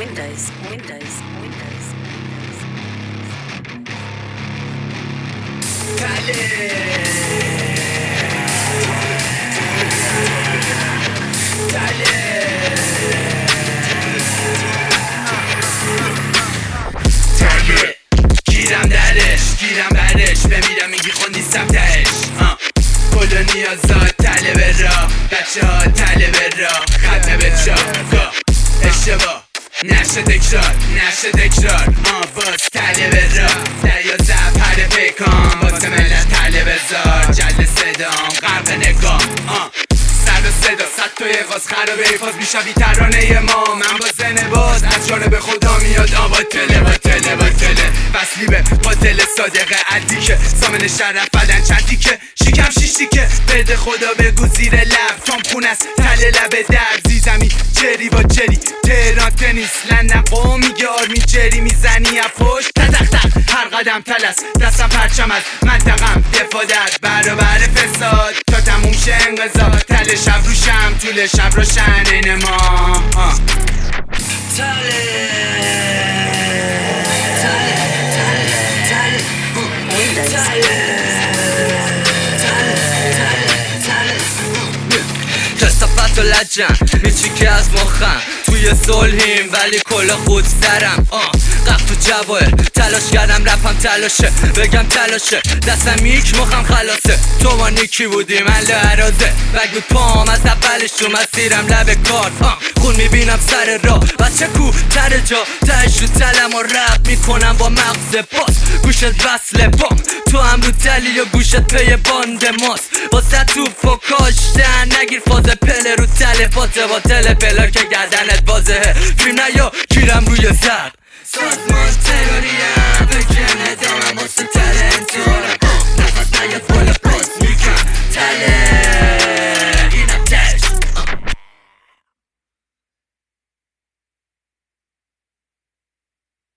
گیرم برش بمیرم میگی خون نیستم تهش کل و نیازات طلب را بچه ها طلب را ختم به چاقا اشتباه نشه تکرار باز طلب را دریا زبر پیکان واسه ملت طلب زار جل صدام غرق نگاه سر و صدا صد توی غاز خرابه ایفاز میشوی ترانه ما من با زن باز از جانب خدا میاد باطله وصلی به باطل صادقه عدیکه سامن شرف بدن چندیکه شیکم شیشتیکه برد خدا بگو زیر لب تام خون است تله لب در زیزمی چری با چری تهران تنیس لندن قوم میگه آرمی جری میزنی از پشت تق هر قدم تلس دستم پرچم از منطقم دفاع در برابر فساد تا تموم شه انقضا تله شب روشم طول شب روشن این ما کسافت و لجم میچیکه از مخم توی صلحیم ولی کل خود سرم قف تو جواهر تلاش کردم رفم تلاشه بگم تلاشه دستم میک مخم خلاصه تو ما نیکی بودی من لحرازه بگو پام از اولش تو مسیرم لب کار خون میبینم سر راه بچه کو تر جا تهش رو تلم و رب میکنم با مغز باز گوشت وصله بام تو هم رو تلی و گوشت پی باند ماست واسه توپ و کاشتن نگیر فاز پله رو تله باته باطل پلا که گردنت بازه فیلم نیا گیرم روی زرد سازمان